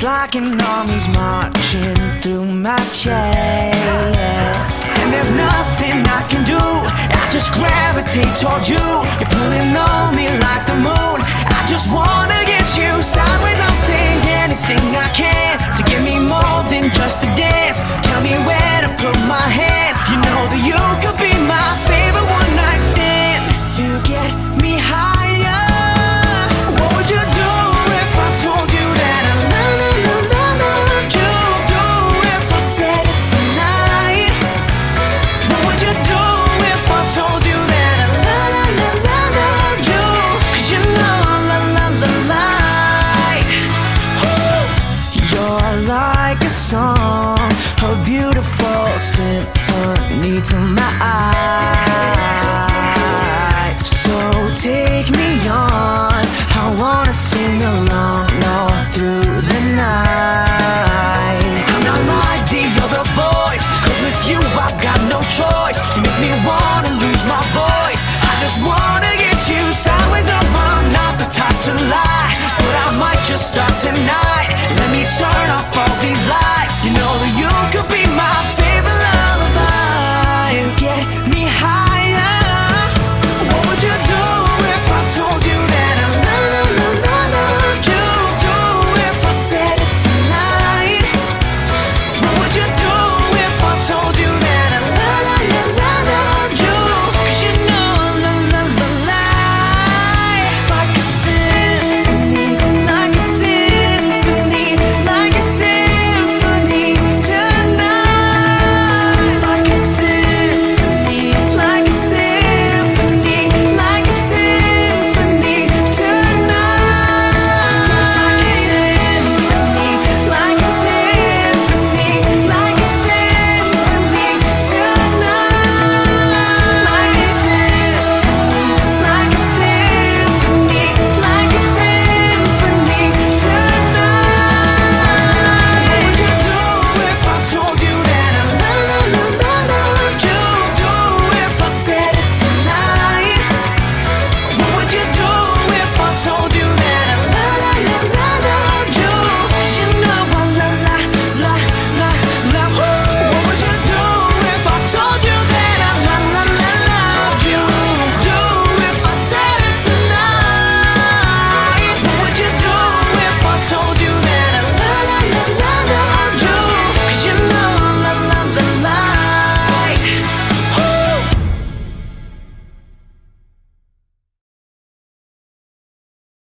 like an army's marching through my chest. And there's nothing I can do, I just gravitate toward you. You're pulling on me like the moon. I just wanna get you sideways. I'll sing anything I can to give me more than just a dance. Tell me where to put my hands. You know that you could be my favorite one night stand. You get me higher. What would you do if I told you that I loved you? Do if I said it tonight? What would you do if I told you that I loved you? 'Cause you know I love the light. You're like a song, a beautiful symphony to my eyes. So take me on, I wanna sing along all through the night. I'm not like the other boys, 'cause with you I've got no choice. You make me wanna lose my voice. I just wanna get you sideways. No, I'm not the type to lie, but I might just start tonight. Let me turn off all these lights.